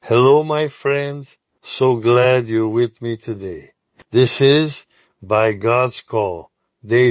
Hello, my friend. So glad you're with me today. This is By God's Call, day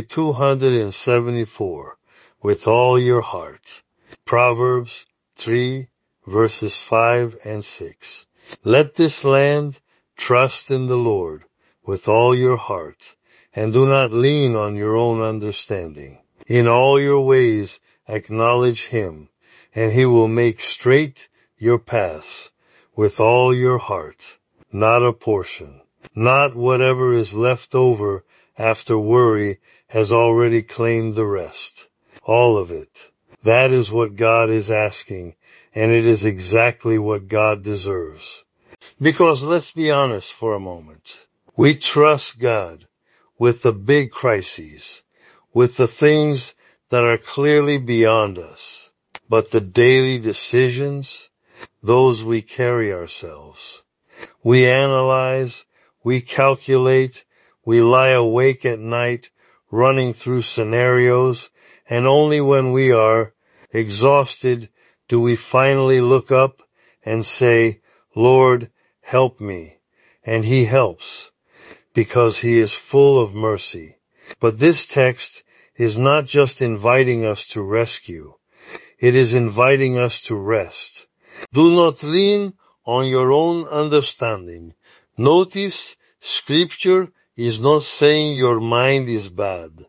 274, with all your heart. Proverbs 3, verses 5 and 6. Let this land trust in the Lord with all your heart, and do not lean on your own understanding. In all your ways acknowledge Him, and He will make straight your paths. With all your heart, not a portion, not whatever is left over after worry has already claimed the rest. All of it. That is what God is asking, and it is exactly what God deserves. Because let's be honest for a moment. We trust God with the big crises, with the things that are clearly beyond us. But the daily decisions, those we carry ourselves. We analyze, we calculate, we lie awake at night running through scenarios, and only when we are exhausted do we finally look up and say, Lord, help me. And He helps, because He is full of mercy. But this text is not just inviting us to rescue. It is inviting us to rest. Do not lean on your own understanding. Notice, Scripture is not saying your mind is bad.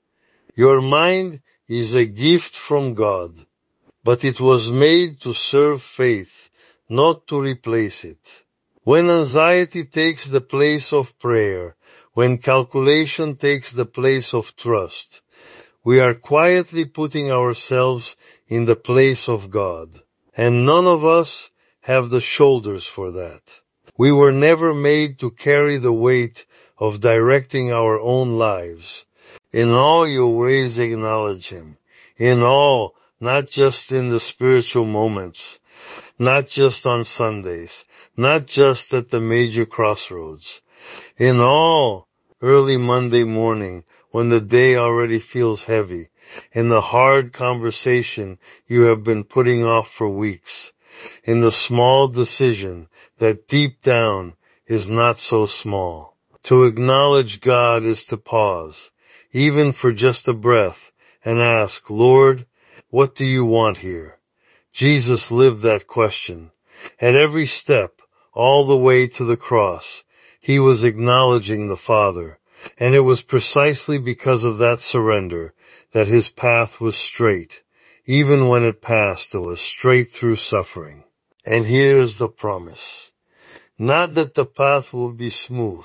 Your mind is a gift from God, but it was made to serve faith, not to replace it. When anxiety takes the place of prayer, when calculation takes the place of trust, we are quietly putting ourselves in the place of God. And none of us have the shoulders for that. We were never made to carry the weight of directing our own lives. In all your ways acknowledge Him. In all, not just in the spiritual moments, not just on Sundays, not just at the major crossroads. In all, early Monday morning, when the day already feels heavy, in the hard conversation you have been putting off for weeks, in the small decision that deep down is not so small. To acknowledge God is to pause, even for just a breath, and ask, Lord, what do you want here? Jesus lived that question. At every step, all the way to the cross, He was acknowledging the Father, and it was precisely because of that surrender that His path was straight. Even when it passed, it was straight through suffering. And here is the promise. Not that the path will be smooth.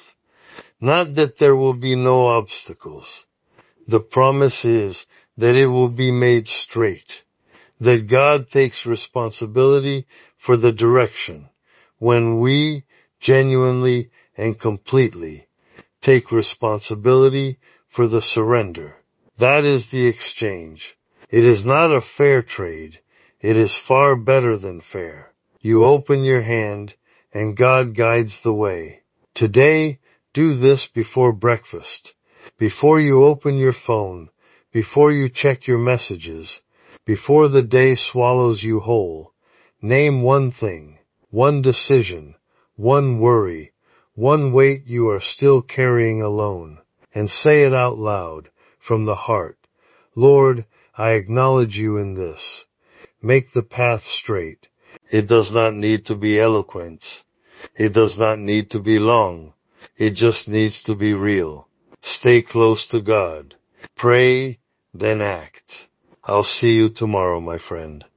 Not that there will be no obstacles. The promise is that it will be made straight. That God takes responsibility for the direction when we genuinely and completely take responsibility for the surrender. That is the exchange. It is not a fair trade. It is far better than fair. You open your hand and God guides the way. Today, do this before breakfast, before you open your phone, before you check your messages, before the day swallows you whole. Name one thing, one decision, one worry, one weight you are still carrying alone, and say it out loud from the heart. Lord, I acknowledge you in this. Make the path straight. It does not need to be eloquent. It does not need to be long. It just needs to be real. Stay close to God. Pray, then act. I'll see you tomorrow, my friend.